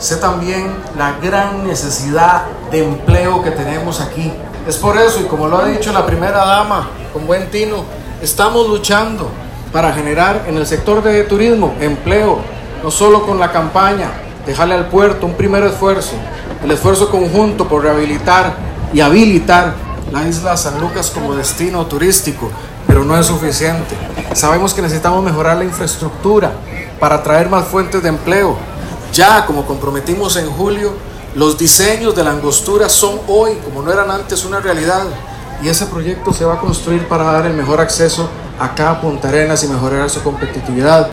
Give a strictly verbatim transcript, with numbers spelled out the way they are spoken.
sé también la gran necesidad de empleo que tenemos aquí. Es por eso, y como lo ha dicho la primera dama, con buen tino, estamos luchando para generar en el sector de turismo empleo, no solo con la campaña de Jale al Puerto, un primer esfuerzo, el esfuerzo conjunto por rehabilitar y habilitar la isla San Lucas como destino turístico, pero no es suficiente. Sabemos que necesitamos mejorar la infraestructura para atraer más fuentes de empleo. Ya, como comprometimos en julio, los diseños de la angostura son hoy, como no eran antes, una realidad. Y ese proyecto se va a construir para dar el mejor acceso acá a Punta Arenas y mejorar su competitividad.